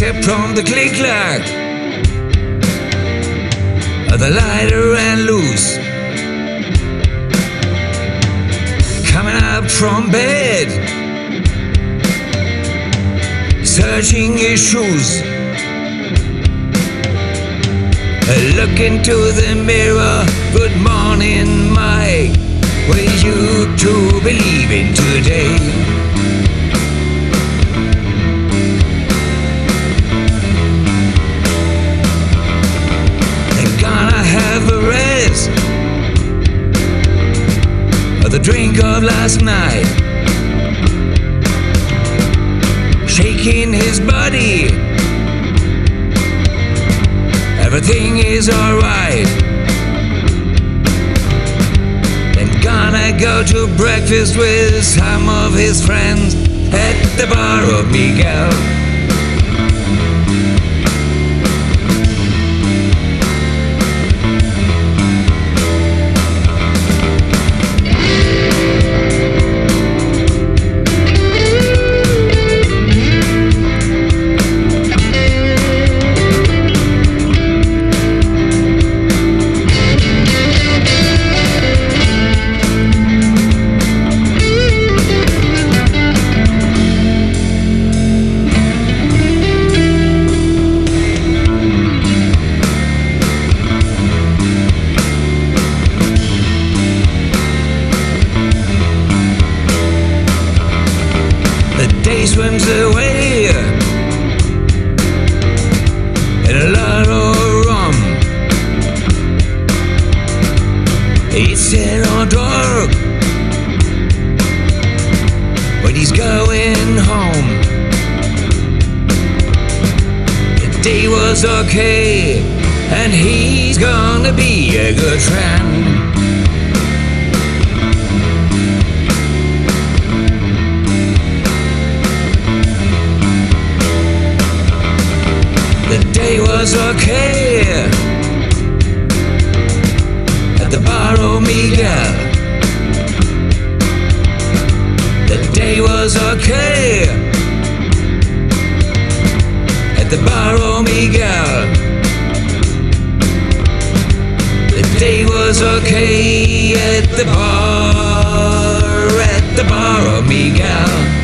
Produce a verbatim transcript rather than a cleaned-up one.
except from the click-clack of the lighter and loose. Coming up from bed, searching his shoes. Look into the mirror, good morning Mike, what is you to believe in today? They're gonna have a rest of the drink of last night, shaking his body. Everything is alright. Then gonna go to breakfast with some of his friends at the bar of Miguel. The day swims away in a lot of rum. It's in a dark when he's going home. The day was okay, and he's gonna be a good friend. The day was okay at the bar of Miguel. The day was okay at the bar of Miguel. The day was okay at the bar, at the bar of Miguel.